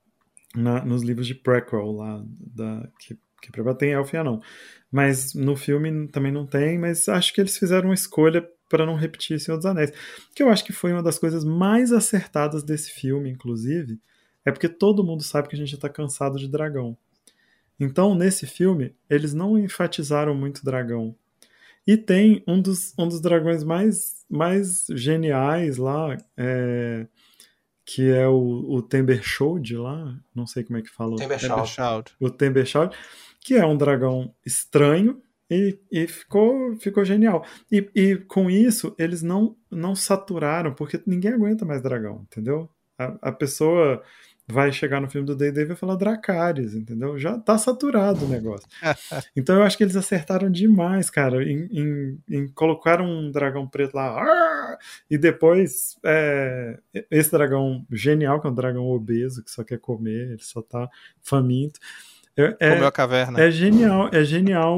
C: Na, nos livros de prequel lá, da, que, que tem elfo e anão. Mas no filme também não tem, mas acho que eles fizeram uma escolha para não repetir Senhor dos Anéis. Que eu acho que foi uma das coisas mais acertadas desse filme, inclusive, é porque todo mundo sabe que a gente já tá cansado de dragão. Então, nesse filme, eles não enfatizaram muito dragão. E tem um dos, um dos dragões mais, mais geniais lá, é, que é o, o Tembershoud lá, não sei como é que fala.
D: Tembershoud.
A: Shout.
C: O Tembershoud, que é um dragão estranho, E, e ficou, ficou genial. E, e com isso, eles não, não saturaram, porque ninguém aguenta mais dragão, entendeu? A, a pessoa vai chegar no filme do D e D e vai falar Dracarys, entendeu? Já tá saturado o negócio. Então eu acho que eles acertaram demais, cara, em, em, em colocar um dragão preto lá, e depois é, esse dragão genial, que é um dragão obeso, que só quer comer, ele só tá faminto. É,
A: Comeu a caverna.
C: É genial, é genial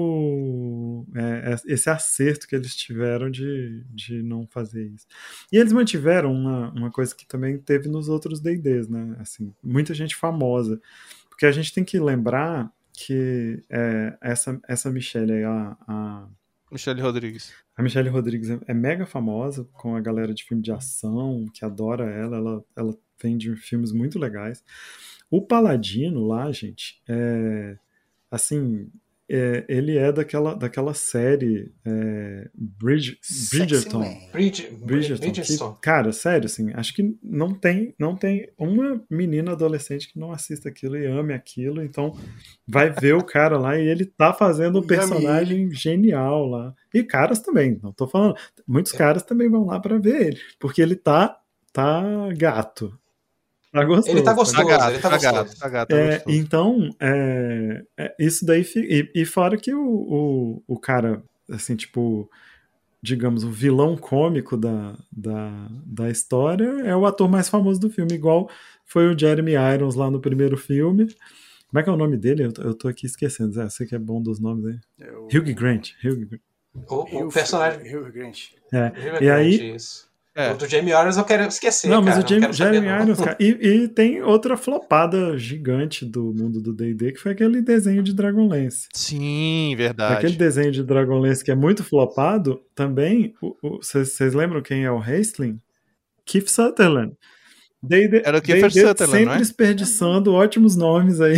C: o, é, esse acerto que eles tiveram de, de não fazer isso. E eles mantiveram uma, uma coisa que também teve nos outros D e Ds, né? Assim, muita gente famosa. Porque a gente tem que lembrar que é, essa, essa Michelle aí, a, a,
A: Michelle Rodrigues.
C: a Michelle Rodrigues é, é mega famosa com a galera de filme de ação, que adora ela, ela, ela vem de filmes muito legais. O Paladino lá, gente, é, assim, é, ele é daquela, daquela série é, Bridge, Bridgerton.
D: Bridge,
C: Bridgerton.
D: Bridgerton.
C: Que, cara, sério, assim, acho que não tem, não tem uma menina adolescente que não assista aquilo e ame aquilo, então vai ver o cara lá e ele tá fazendo um personagem genial lá. E caras também, não tô falando, muitos caras também vão lá pra ver ele, porque ele tá, tá gato. Tá gostoso,
D: ele tá gostoso,
A: Tá gato,
D: ele tá
A: tá
D: gostoso.
A: gato, tá gato, tá
C: É,
A: gostoso.
C: então, é, é, isso daí. E, e fora que o, o, o cara, assim, tipo, digamos, o vilão cômico da, da, da história é o ator mais famoso do filme, igual foi o Jeremy Irons lá no primeiro filme. Como é que é o nome dele? Eu, eu tô aqui esquecendo. É, você que é bom dos nomes aí.
B: É o...
C: Hugh Grant. Hugh Grant.
D: O, o personagem.
B: Hugh Grant.
C: É.
D: Hugh
C: E aí,
D: Grant, isso.
A: É.
D: O do Jamie Irons eu quero esquecer,
C: não, mas
D: cara,
C: o Jamie,
D: não quero saber,
C: Jeremy
D: não.
C: Irons, cara. E, e tem outra flopada gigante do mundo do D e D, que foi aquele desenho de Dragonlance.
A: Sim, verdade.
C: Aquele desenho de Dragonlance que é muito flopado, também, vocês lembram quem é o Hastling? Keith Sutherland. D e D,
A: Era o Kiefer
C: D e D
A: Sutherland,
C: sempre
A: não é?
C: desperdiçando ótimos nomes aí.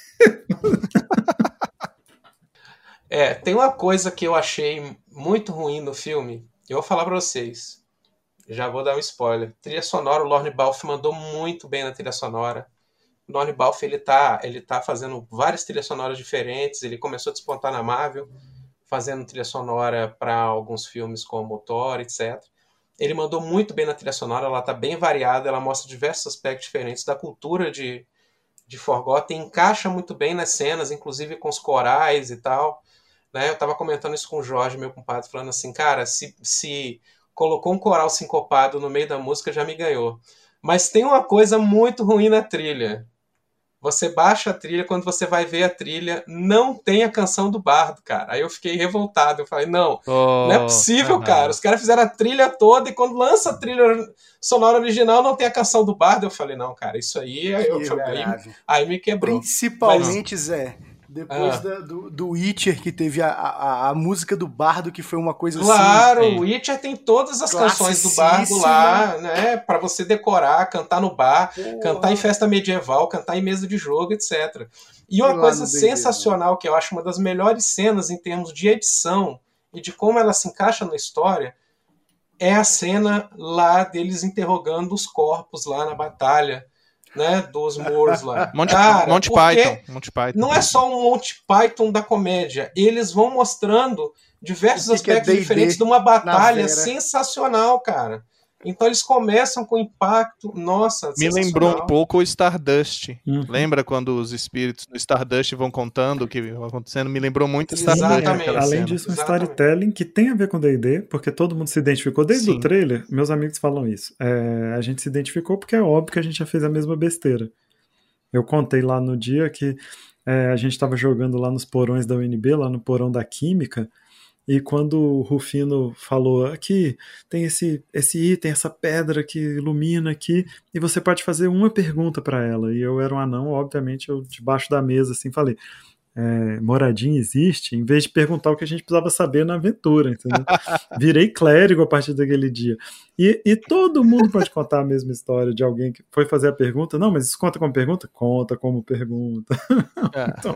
D: É, tem uma coisa que eu achei muito ruim no filme, eu vou falar pra vocês. Já vou dar um spoiler. Trilha sonora, o Lorne Balfe mandou muito bem na trilha sonora. O Lorne Balfe, ele tá, ele tá fazendo várias trilhas sonoras diferentes, ele começou a despontar na Marvel, fazendo trilha sonora para alguns filmes como Thor, etcétera. Ele mandou muito bem na trilha sonora, ela tá bem variada, ela mostra diversos aspectos diferentes da cultura de, de Forgotten, encaixa muito bem nas cenas, inclusive com os corais e tal. Né? Eu tava comentando isso com o Jorge, meu compadre, falando assim, cara, se, se colocou um coral sincopado no meio da música, já me ganhou. Mas tem uma coisa muito ruim na trilha. Você baixa a trilha, quando você vai ver a trilha, não tem a canção do Bardo, cara. Aí eu fiquei revoltado. Eu falei, não,
A: Oh,
D: não é possível,
A: aham.
D: cara. Os caras fizeram a trilha toda e quando lança a trilha sonora original, não tem a canção do Bardo. Eu falei, não, cara, isso aí, aí, eu,
B: Que erro
D: aí,
B: grave.
D: aí me quebrou.
B: Principalmente, Zé, depois
D: Ah.
B: da- do, do Witcher, que teve a, a, a música do Bardo, que foi uma coisa
D: Claro,
B: assim...
D: o Witcher tem todas as canções do Bardo lá, né, pra você decorar, cantar no bar,
B: Porra.
D: cantar em festa medieval, cantar em mesa de jogo, etcétera. E uma
B: E lá
D: coisa
B: no D e D,
D: sensacional, que eu acho uma das melhores cenas em termos de edição e de como ela se encaixa na história, é a cena lá deles interrogando os corpos lá na batalha, né, dos Moors lá.
A: Monty,
D: Cara,
A: Monty
D: porque
A: Python. Monty Python.
D: não é só um Monty Python da comédia, eles vão mostrando diversos
B: O que que é
D: aspectos
B: D e D
D: diferentes de uma
B: na
D: batalha
B: Vera?
D: sensacional, cara. Então eles começam com impacto, nossa,
A: Me lembrou um
D: sensacional.
A: pouco o Stardust.
C: Uhum.
A: Lembra quando os espíritos do Stardust vão contando o que vai acontecendo? Me lembrou muito
C: Sim,
A: Stardust.
D: Exatamente.
A: aquela
C: além
A: cena.
C: disso, um
D: Exatamente.
C: storytelling que tem a ver com D e D, porque todo mundo se identificou desde
A: Sim.
C: o trailer. Meus amigos falam isso. É, a gente se identificou porque é óbvio que a gente já fez a mesma besteira. Eu contei lá no dia que é, a gente estava jogando lá nos porões da U N B, lá no porão da Química, e quando o Rufino falou, aqui tem esse, esse item, essa pedra que ilumina aqui, e você pode fazer uma pergunta para ela. E eu era um anão, obviamente, eu debaixo da mesa assim falei, é, moradinha existe? Em vez de perguntar o que a gente precisava saber na aventura, entendeu? Virei clérigo a partir daquele dia. E, e todo mundo pode contar a mesma história de alguém que foi fazer a pergunta. Não, mas isso conta como pergunta? Conta como pergunta.
A: É.
C: Então,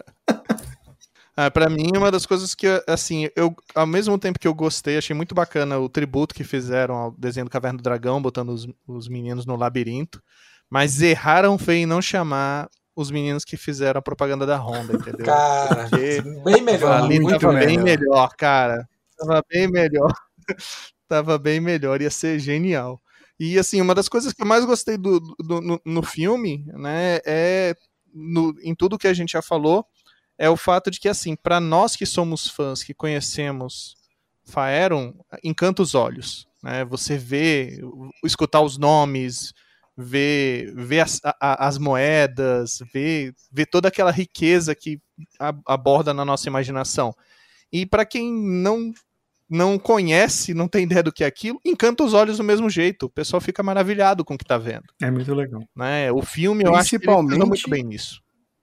A: Ah, pra mim, uma das coisas que, assim, eu, ao mesmo tempo que eu gostei, achei muito bacana o tributo que fizeram ao desenho do Caverna do Dragão, botando os, os meninos no labirinto, mas erraram feio em não chamar os meninos que fizeram a propaganda da Honda, entendeu?
D: Cara,
A: Porque
D: bem melhor.
A: ali
B: muito
A: tava bem
B: melhor.
A: melhor, cara. Tava bem melhor. Tava bem melhor, ia ser genial. E, assim, uma das coisas que eu mais gostei do, do, no, no filme, né, é, no, em tudo que a gente já falou, é o fato de que, assim, para nós que somos fãs, que conhecemos Faerun, encanta os olhos, né? Você vê, escutar os nomes, ver, ver as, a, as moedas, ver, ver toda aquela riqueza que a, aborda na nossa imaginação. E para quem não, não conhece, não tem ideia do que é aquilo, encanta os olhos do mesmo jeito. O pessoal fica maravilhado com o que tá vendo.
C: é muito legal.
A: Né? O filme, eu acho que ele
B: Principalmente-
A: usa muito bem nisso.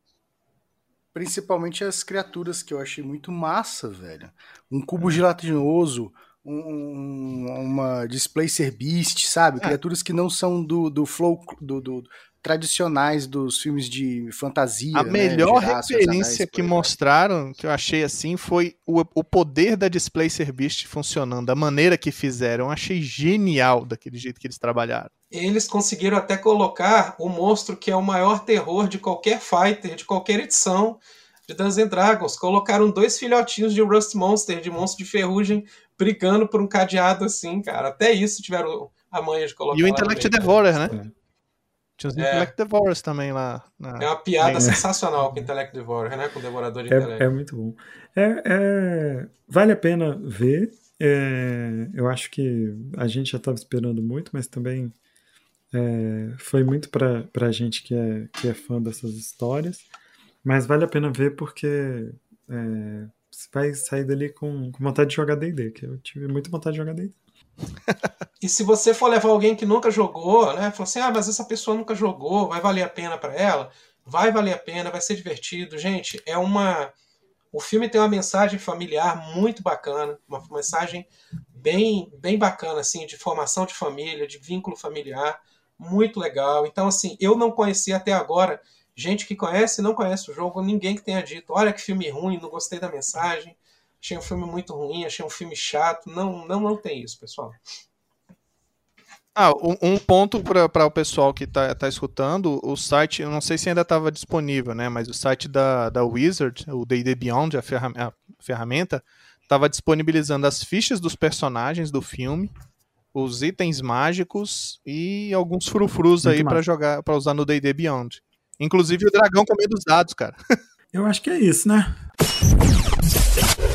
B: Principalmente as criaturas que eu achei muito massa, velho. Um cubo gelatinoso, um, um- uma Displacer Beast, sabe?
A: É.
B: Criaturas que não são do, do flow do, do- tradicionais dos filmes de fantasia.
A: A
B: né?
A: melhor
B: Girassas,
A: referência
B: anéis, por
A: que
B: aí vai.
A: mostraram, que eu achei assim, foi o, o poder da Displacer Beast funcionando, a maneira que fizeram. Eu achei genial daquele jeito que eles trabalharam.
D: Eles conseguiram até colocar o monstro que é o maior terror de qualquer fighter, de qualquer edição de Dungeons and Dragons. Colocaram dois filhotinhos de Rust Monster, de monstro de ferrugem, brigando por um cadeado assim, cara. Até isso tiveram a manha de colocar
A: E o
D: lá
A: Intellect
D: no meio,
A: Devourer, né?
C: É.
A: Tinha os
D: É.
A: Intellect Devourers também lá. na-
D: É uma piada
A: É.
D: sensacional com o Intellect Devourer, né? Com o Devorador de Intelecto.
C: É, é muito bom. É, é- vale a pena ver. É, eu acho que a gente já estava esperando muito, mas também é, foi muito para a gente que é, que é fã dessas histórias. Mas vale a pena ver porque é, você vai sair dali com, com vontade de jogar D e D, que eu tive muita vontade de jogar D e D.
D: E se você for levar alguém que nunca jogou, né? Falar assim, ah, mas essa pessoa nunca jogou, vai valer a pena pra ela? Vai valer a pena, vai ser divertido. Gente, é uma... O filme tem uma mensagem familiar muito bacana, uma mensagem bem, bem bacana, assim, de formação de família, de vínculo familiar, muito legal. Então, assim, eu não conhecia até agora gente que conhece e não conhece o jogo, ninguém que tenha dito, olha que filme ruim, não gostei da mensagem, achei um filme muito ruim, achei um filme chato. Não, não, não tem isso, pessoal.
A: Ah, um, um ponto para o pessoal que tá, tá escutando, o site, eu não sei se ainda estava disponível, né? Mas o site da, da Wizard, o D e D Beyond, a, ferram a ferramenta, estava disponibilizando as fichas dos personagens do filme, os itens mágicos e alguns frufrus
C: Muito
A: aí pra
C: massa.
A: jogar, para usar no D e D Beyond. Inclusive o dragão comendo os dados, cara.
C: Eu acho que é isso, né?